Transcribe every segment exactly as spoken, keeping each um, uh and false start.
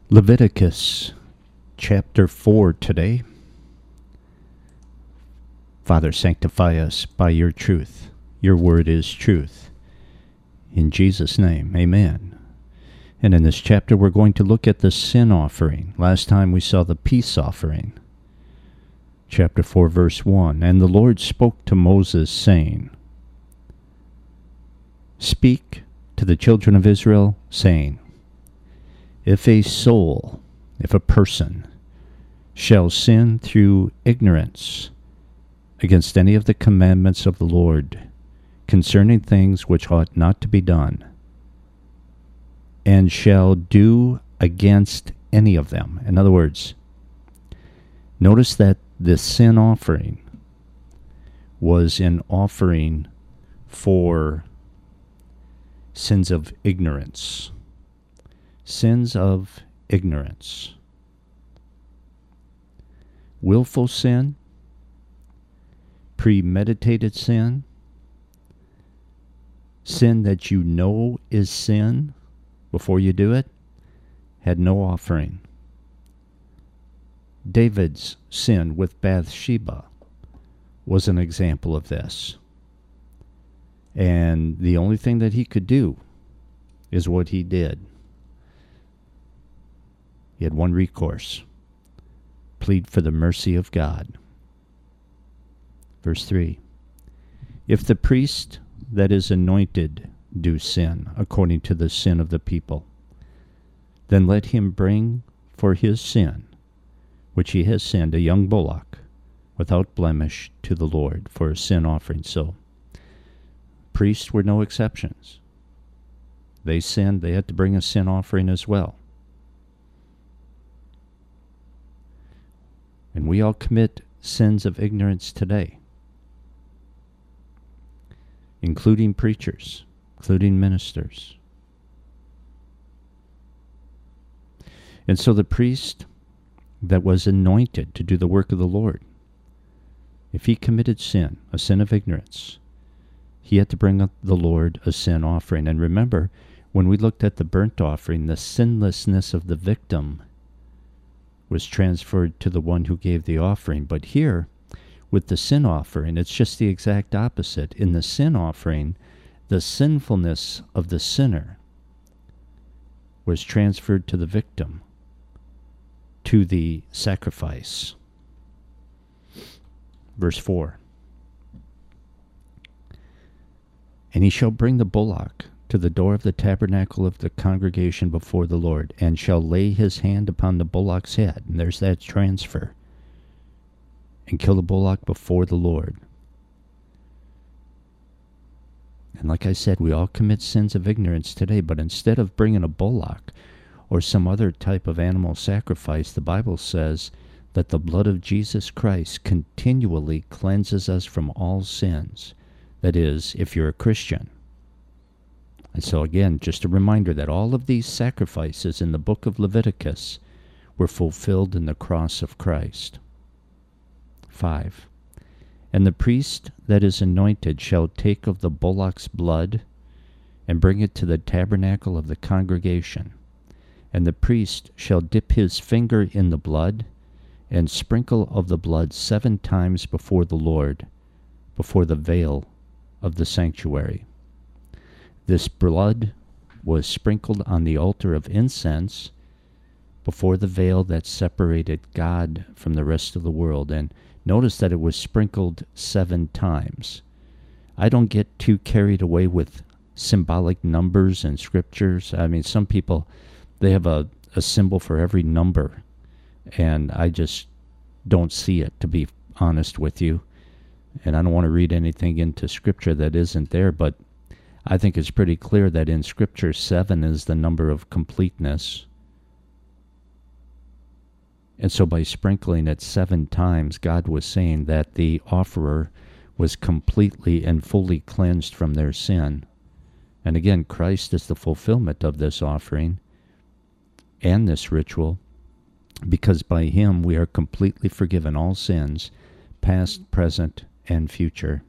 Leviticus chapter four today. Father, sanctify us by your truth. Your word is truth. In Jesus' name, amen. And in this chapter, we're going to look at the sin offering. Last time we saw the peace offering. Chapter four, verse one. And the Lord spoke to Moses, saying, Speak to the children of Israel, saying, If a soul, if a person, shall sin through ignorance against any of the commandments of the Lord concerning things which ought not to be done, and shall do against any of them. In other words, notice that the sin offering was an offering for sins of ignorance. Sins of ignorance. Willful sin, premeditated sin, sin that you know is sin before you do it, had no offering. David's sin with Bathsheba was an example of this. And the only thing that he could do is what he did. He had one recourse: plead for the mercy of God. Verse three. If the priest that is anointed do sin according to the sin of the people, then let him bring for his sin, which he has sinned, a young bullock, without blemish, to the Lord for a sin offering. So, priests were no exceptions. They sinned, they had to bring a sin offering as well. And we all commit sins of ignorance today, including preachers, including ministers. And so the priest that was anointed to do the work of the Lord, if he committed sin, a sin of ignorance, he had to bring up the Lord a sin offering. And remember, when we looked at the burnt offering, the sinlessness of the victim was transferred to the one who gave the offering. But here, with the sin offering, it's just the exact opposite. In the sin offering, the sinfulness of the sinner was transferred to the victim, to the sacrifice. Verse four. And he shall bring the bullock to the door of the tabernacle of the congregation before the Lord, and shall lay his hand upon the bullock's head. And there's that transfer. And kill the bullock before the Lord. And like I said, we all commit sins of ignorance today, but instead of bringing a bullock or some other type of animal sacrifice, the Bible says that the blood of Jesus Christ continually cleanses us from all sins. That is, if you're a Christian. And so again, just a reminder that all of these sacrifices in the book of Leviticus were fulfilled in the cross of Christ. five. And the priest that is anointed shall take of the bullock's blood and bring it to the tabernacle of the congregation. And the priest shall dip his finger in the blood and sprinkle of the blood seven times before the Lord, before the veil of the sanctuary. This blood was sprinkled on the altar of incense before the veil that separated God from the rest of the world. And notice that it was sprinkled seven times. I don't get too carried away with symbolic numbers and scriptures. I mean, some people, they have a, a symbol for every number, and I just don't see it, to be honest with you. And I don't want to read anything into scripture that isn't there, but I think it's pretty clear that in scripture, seven is the number of completeness. And so by sprinkling it seven times, God was saying that the offerer was completely and fully cleansed from their sin. And again, Christ is the fulfillment of this offering and this ritual, because by him we are completely forgiven all sins, past, present, and future.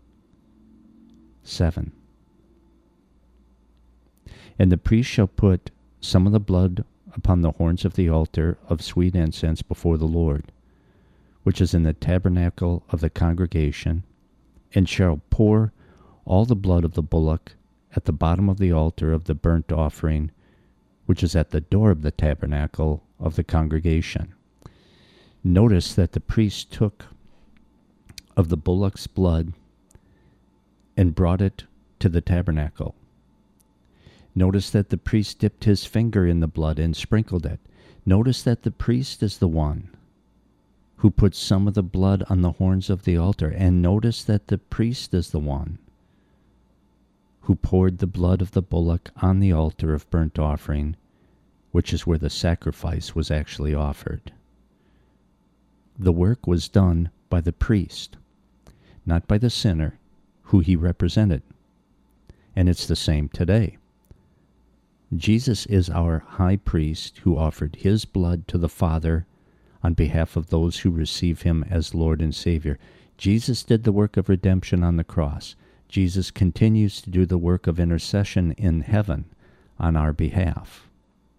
Seven. And the priest shall put some of the blood upon the horns of the altar of sweet incense before the Lord, which is in the tabernacle of the congregation, and shall pour all the blood of the bullock at the bottom of the altar of the burnt offering, which is at the door of the tabernacle of the congregation. Notice that the priest took of the bullock's blood and brought it to the tabernacle. Notice that the priest dipped his finger in the blood and sprinkled it. Notice that the priest is the one who put some of the blood on the horns of the altar. And notice that the priest is the one who poured the blood of the bullock on the altar of burnt offering, which is where the sacrifice was actually offered. The work was done by the priest, not by the sinner who he represented. And it's the same today. Jesus is our high priest who offered his blood to the Father on behalf of those who receive him as Lord and Savior. Jesus did the work of redemption on the cross. Jesus continues to do the work of intercession in heaven on our behalf.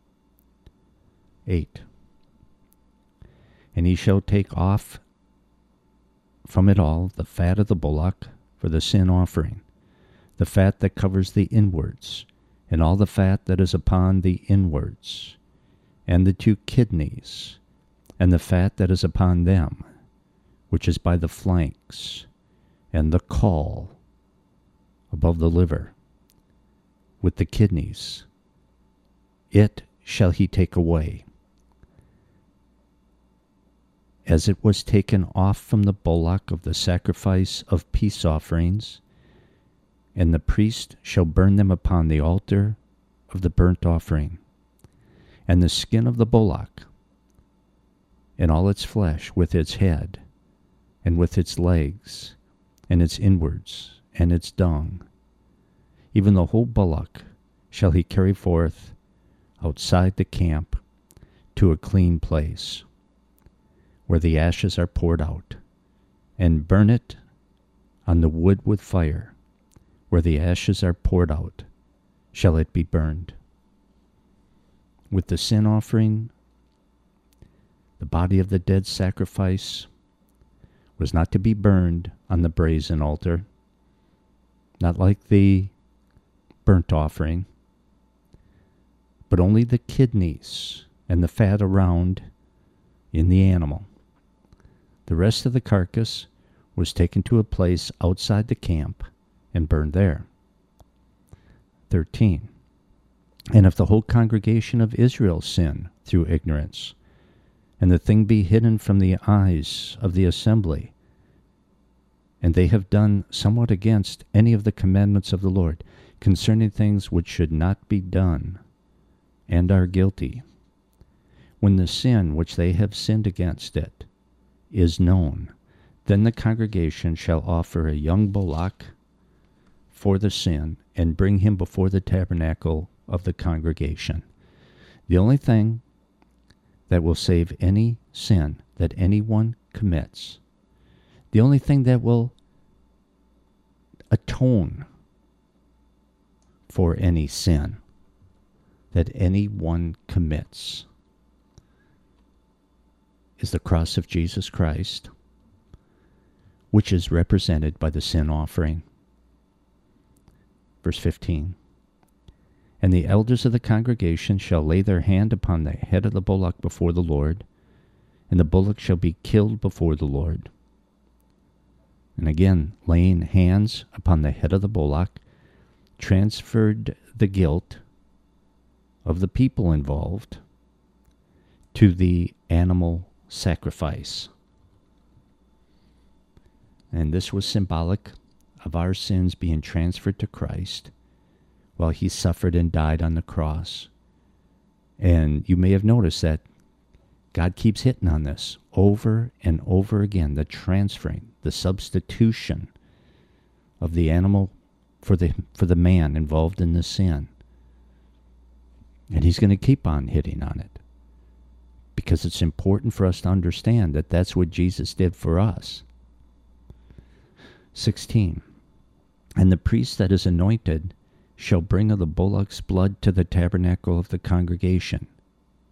eight. And he shall take off from it all the fat of the bullock for the sin offering, the fat that covers the inwards, and all the fat that is upon the inwards, and the two kidneys, and the fat that is upon them, which is by the flanks, and the caul above the liver, with the kidneys. It shall he take away, as it was taken off from the bullock of the sacrifice of peace offerings, and the priest shall burn them upon the altar of the burnt offering. And the skin of the bullock, and all its flesh, with its head, and with its legs, and its inwards, and its dung, even the whole bullock shall he carry forth outside the camp to a clean place, where the ashes are poured out, and burn it on the wood with fire. Where the ashes are poured out, shall it be burned. With the sin offering, the body of the dead sacrifice was not to be burned on the brazen altar, not like the burnt offering, but only the kidneys and the fat around in the animal. The rest of the carcass was taken to a place outside the camp and burned there. thirteen. And if the whole congregation of Israel sin through ignorance, and the thing be hidden from the eyes of the assembly, and they have done somewhat against any of the commandments of the Lord, concerning things which should not be done, and are guilty, when the sin which they have sinned against it is known, then the congregation shall offer a young bullock for the sin, and bring him before the tabernacle of the congregation. The only thing that will save any sin that anyone commits, the only thing that will atone for any sin that anyone commits, is the cross of Jesus Christ, which is represented by the sin offering. Verse fifteen. And the elders of the congregation shall lay their hand upon the head of the bullock before the Lord, and the bullock shall be killed before the Lord. And again, laying hands upon the head of the bullock transferred the guilt of the people involved to the animal sacrifice. And this was symbolic of our sins being transferred to Christ while he suffered and died on the cross. And you may have noticed that God keeps hitting on this over and over again, the transferring, the substitution of the animal for the for the man involved in the sin. And he's going to keep on hitting on it, because it's important for us to understand that that's what Jesus did for us. sixteen. And the priest that is anointed shall bring of the bullock's blood to the tabernacle of the congregation.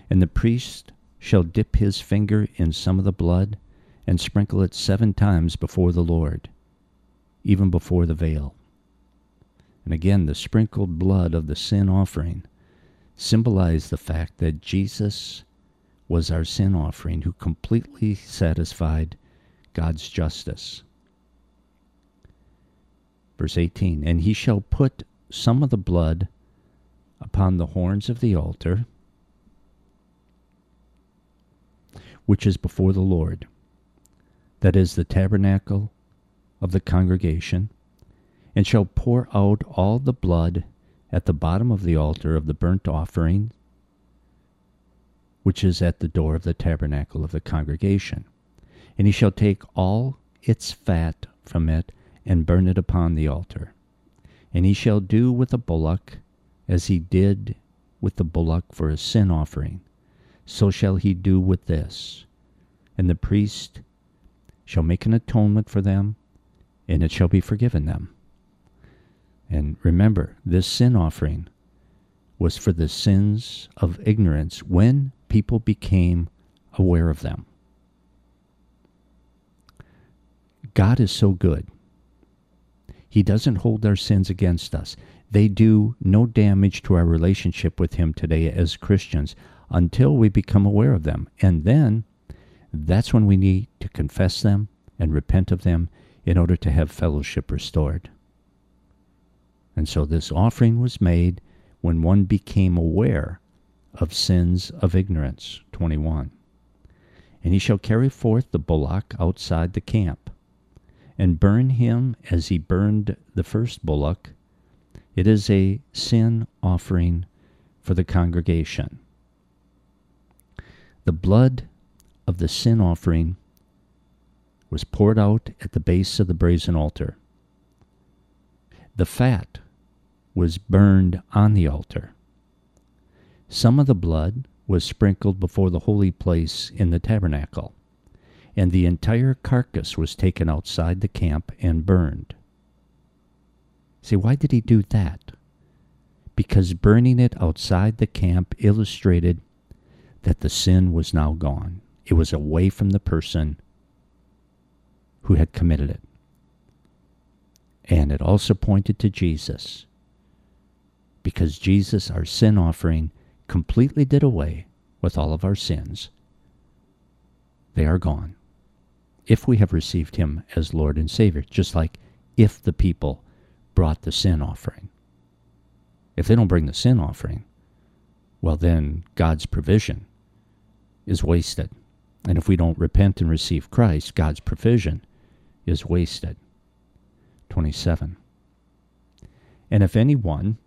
And the priest shall dip his finger in some of the blood, and sprinkle it seven times before the Lord, even before the veil. And again, the sprinkled blood of the sin offering symbolized the fact that Jesus was our sin offering, who completely satisfied God's justice. Verse eighteen, and he shall put some of the blood upon the horns of the altar, which is before the Lord, that is the tabernacle of the congregation, and shall pour out all the blood at the bottom of the altar of the burnt offering, which is at the door of the tabernacle of the congregation. And he shall take all its fat from it, and burn it upon the altar. And he shall do with the bullock as he did with the bullock for a sin offering, so shall he do with this. And the priest shall make an atonement for them, and it shall be forgiven them. And remember, this sin offering was for the sins of ignorance when people became aware of them. God is so good. He doesn't hold our sins against us. They do no damage to our relationship with Him today as Christians until we become aware of them. And then, that's when we need to confess them and repent of them in order to have fellowship restored. And so this offering was made when one became aware of sins of ignorance. twenty-one. And he shall carry forth the bullock outside the camp, and burn him as he burned the first bullock. It is a sin offering for the congregation. The blood of the sin offering was poured out at the base of the brazen altar. The fat was burned on the altar. Some of the blood was sprinkled before the holy place in the tabernacle, and the entire carcass was taken outside the camp and burned. See, why did he do that? Because burning it outside the camp illustrated that the sin was now gone. It was away from the person who had committed it. And it also pointed to Jesus, because Jesus, our sin offering, completely did away with all of our sins. They are gone if we have received Him as Lord and Savior, just like if the people brought the sin offering. If they don't bring the sin offering, well then God's provision is wasted. And if we don't repent and receive Christ, God's provision is wasted. twenty-seven. And if anyone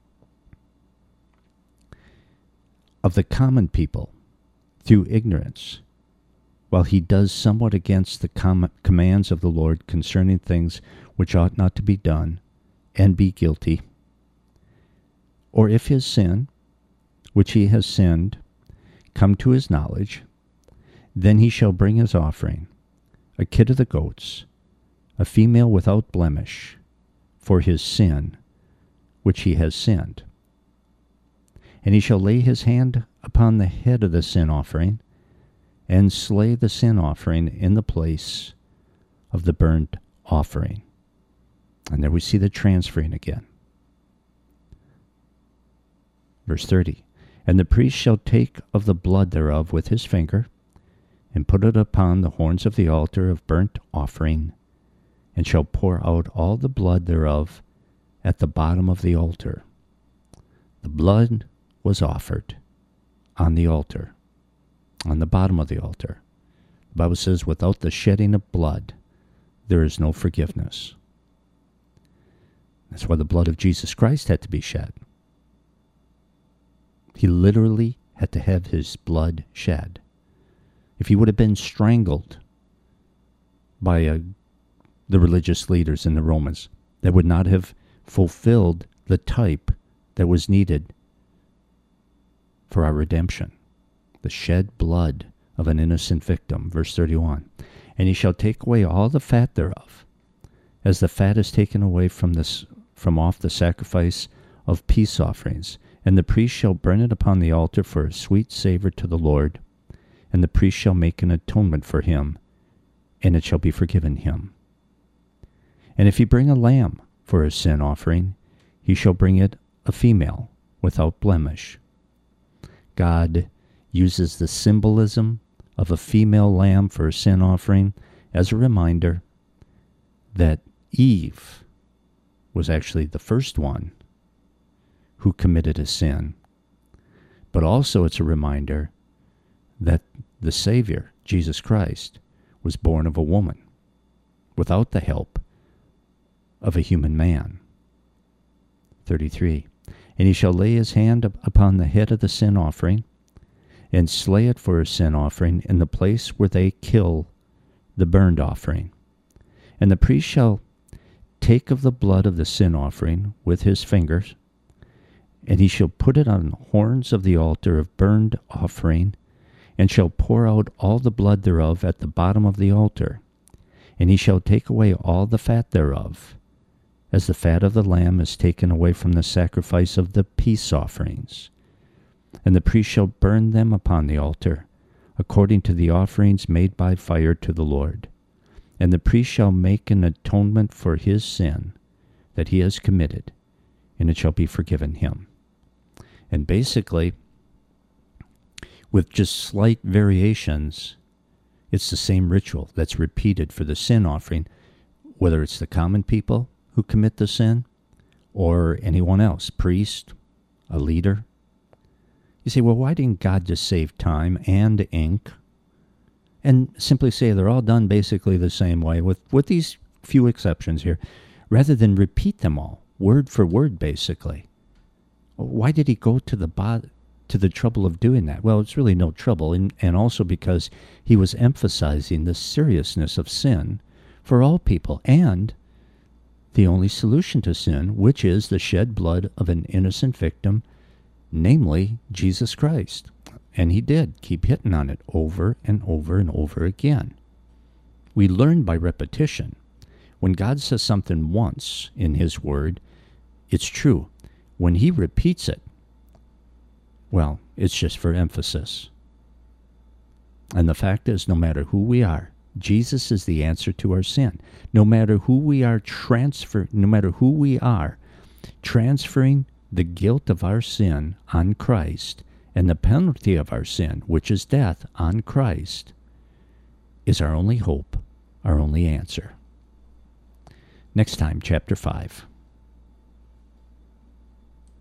of the common people, through ignorance, while he does somewhat against the com- commands of the Lord concerning things which ought not to be done, and be guilty, or if his sin, which he has sinned, come to his knowledge, then he shall bring his offering, a kid of the goats, a female without blemish, for his sin, which he has sinned. And he shall lay his hand upon the head of the sin offering, and slay the sin offering in the place of the burnt offering. And there we see the transferring again. Verse thirty. And the priest shall take of the blood thereof with his finger, and put it upon the horns of the altar of burnt offering, and shall pour out all the blood thereof at the bottom of the altar. The blood was offered on the altar, on the bottom of the altar. The Bible says, without the shedding of blood, there is no forgiveness. That's why the blood of Jesus Christ had to be shed. He literally had to have his blood shed. If he would have been strangled by a, the religious leaders in the Romans, that would not have fulfilled the type that was needed for our redemption. The shed blood of an innocent victim. Verse thirty-one. And he shall take away all the fat thereof, as the fat is taken away from this from off the sacrifice of peace offerings, And the priest shall burn it upon the altar for a sweet savor to the Lord. And the priest shall make an atonement for him, and it shall be forgiven him. And if he bring a lamb for a sin offering, he shall bring it a female, without blemish. God uses the symbolism of a female lamb for a sin offering as a reminder that Eve was actually the first one who committed a sin. But also it's a reminder that the Savior, Jesus Christ, was born of a woman without the help of a human man. thirty-three. And he shall lay his hand upon the head of the sin offering, and slay it for a sin offering in the place where they kill the burnt offering. And the priest shall take of the blood of the sin offering with his fingers, and he shall put it on the horns of the altar of burnt offering, and shall pour out all the blood thereof at the bottom of the altar. And he shall take away all the fat thereof, as the fat of the lamb is taken away from the sacrifice of the peace offerings. And the priest shall burn them upon the altar, according to the offerings made by fire to the Lord. And the priest shall make an atonement for his sin that he has committed, and it shall be forgiven him. And basically, with just slight variations, it's the same ritual that's repeated for the sin offering, whether it's the common people who commit the sin or anyone else, priest, a leader. You say, well, why didn't God just save time and ink and simply say they're all done basically the same way with, with these few exceptions here, rather than repeat them all, word for word, basically? Why did he go to the bo- to the trouble of doing that? Well, it's really no trouble, and, and also because he was emphasizing the seriousness of sin for all people, and the only solution to sin, which is the shed blood of an innocent victim, namely Jesus Christ. And he did keep hitting on it over and over and over again. We learn by repetition. When God says something once in his word, it's true. When he repeats it, well, it's just for emphasis. And the fact is, no matter who we are, Jesus is the answer to our sin. No matter who we are transfer, no matter who we are, transferring the guilt of our sin on Christ and the penalty of our sin, which is death, on Christ, is our only hope, our only answer. Next time, chapter five.